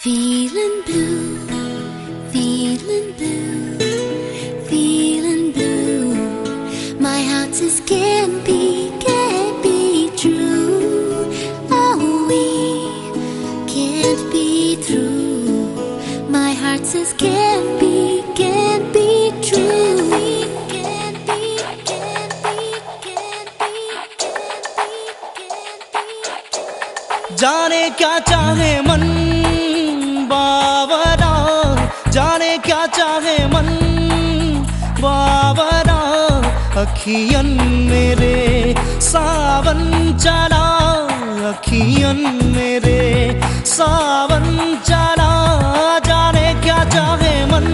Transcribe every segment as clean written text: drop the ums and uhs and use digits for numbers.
Feeling blue, feeling blue, feeling blue. My heart says can't be true. Oh, we can't be true. My heart says can't be true. जाने क्या चाहे मन बावरा, जाने क्या चाहे मन बावरा। अखियन मेरे सावन चला, अखियन मेरे सावन चला। जाने क्या चाहे मन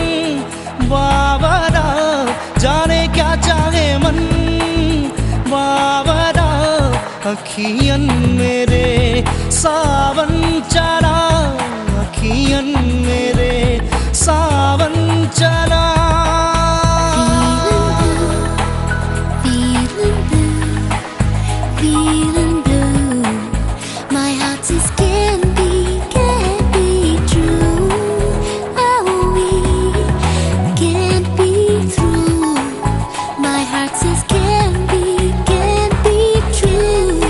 बावरा, जाने क्या चाहे मन बावरा। अखियन मेरे सावन चला, अखियन मेरे सावन चला। Feeling blue, feeling blue. My heart says can't be true. Oh, we can't be through. My heart says can't be true.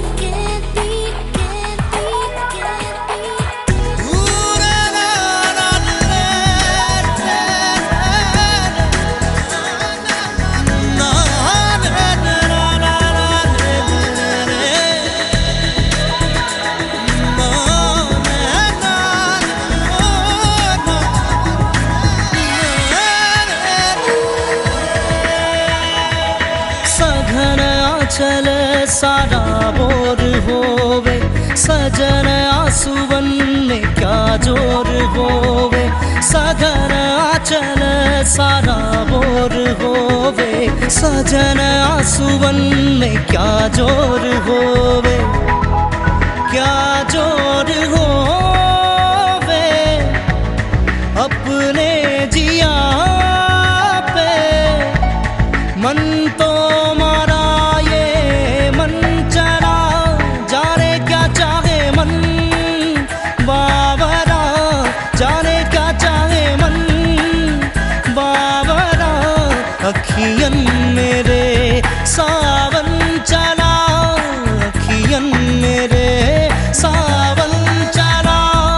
चल सारा बोर होवे, सजन आंसुवन में क्या जोर होवे। सजन चल सारा बोर होवे, सजन आंसुवन में क्या जोर होवे, क्या जोर होवे। अपने जिया पे मन तो अखियन मेरे सावन चला, अखियन मेरे सावन चला।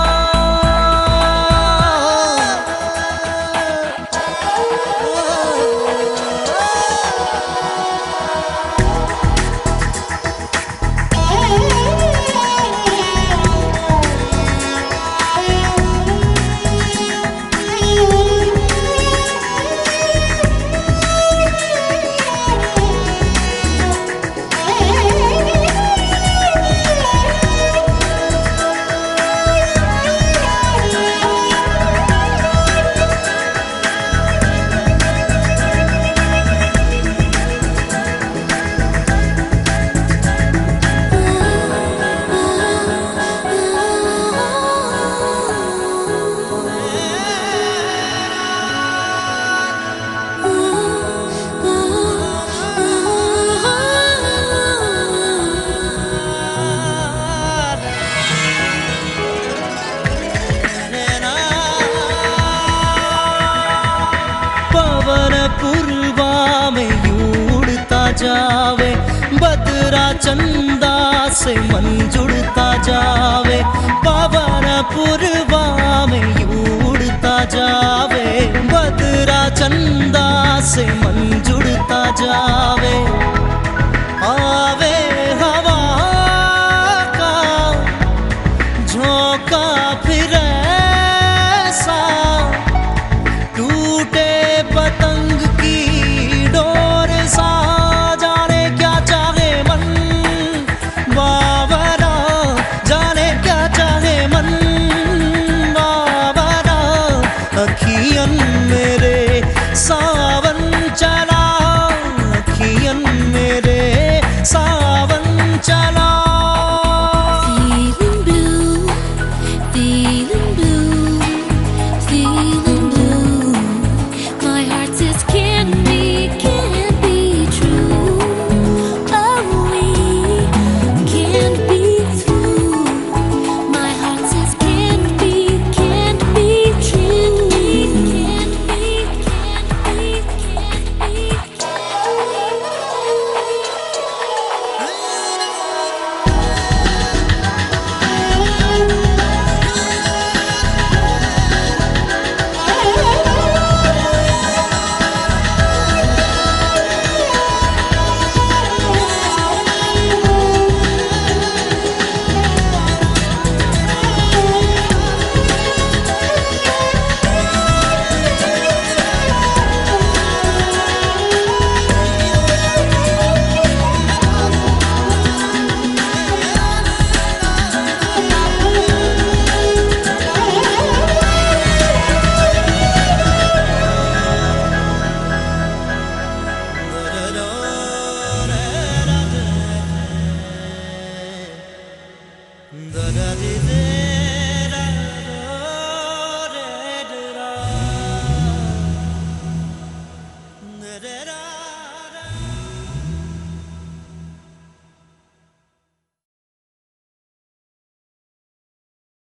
पूर्वा में उड़ता जावे, बदरा चंदा से मन जुड़ता जावे। पवन पूर्वा में उड़ता जावे, बदरा चंदा से मन जुड़ता जावे। आवे हवा का झोंका फिर ऐसा, टूटे पतंग की डोर सा। जाने क्या चाहे मन बावरा, जाने क्या चाहे मन बावरा। अखियन मेरे सावन चला, अखियन मेरे सावन चला। Feeling blue, feeling